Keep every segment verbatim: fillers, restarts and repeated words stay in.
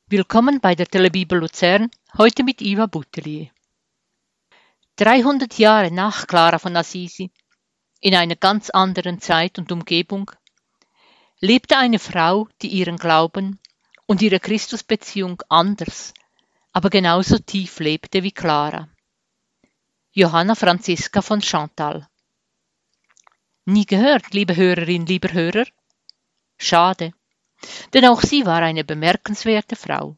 Willkommen bei der Telebibel Luzern, heute mit Iva Boutelier. dreihundert Jahre nach Clara von Assisi, in einer ganz anderen Zeit und Umgebung, lebte eine Frau, die ihren Glauben und ihre Christusbeziehung anders, aber genauso tief lebte wie Clara. Johanna Franziska von Chantal. Nie gehört, liebe Hörerin, lieber Hörer? Schade, denn auch sie war eine bemerkenswerte Frau.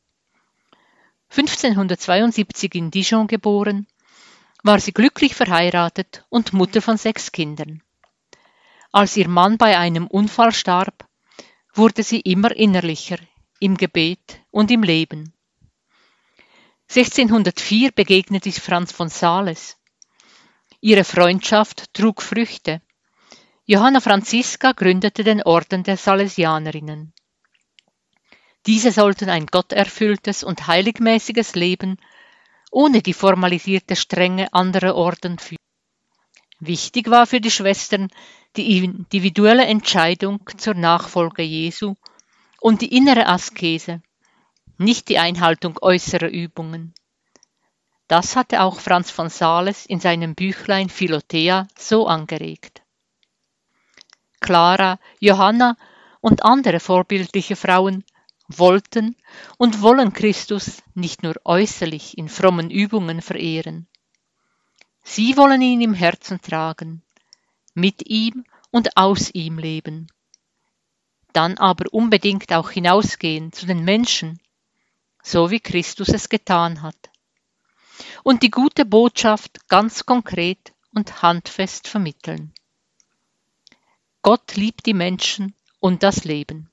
fünfzehnhundertzweiundsiebzig in Dijon geboren, war sie glücklich verheiratet und Mutter von sechs Kindern. Als ihr Mann bei einem Unfall starb, wurde sie immer innerlicher im Gebet und im Leben. sechzehnhundertvier begegnete sie Franz von Sales. Ihre Freundschaft trug Früchte. Johanna Franziska gründete den Orden der Salesianerinnen. Diese sollten ein gotterfülltes und heiligmäßiges Leben ohne die formalisierte Strenge anderer Orden führen. Wichtig war für die Schwestern die individuelle Entscheidung zur Nachfolge Jesu und die innere Askese, nicht die Einhaltung äußerer Übungen. Das hatte auch Franz von Sales in seinem Büchlein Philothea so angeregt. Clara, Johanna und andere vorbildliche Frauen wollten und wollen Christus nicht nur äußerlich in frommen Übungen verehren. Sie wollen ihn im Herzen tragen, mit ihm und aus ihm leben. Dann aber unbedingt auch hinausgehen zu den Menschen, so wie Christus es getan hat. Und die gute Botschaft ganz konkret und handfest vermitteln. Gott liebt die Menschen und das Leben.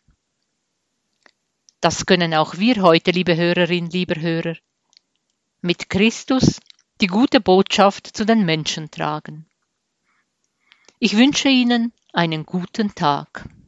Das können auch wir heute, liebe Hörerin, lieber Hörer, mit Christus die gute Botschaft zu den Menschen tragen. Ich wünsche Ihnen einen guten Tag.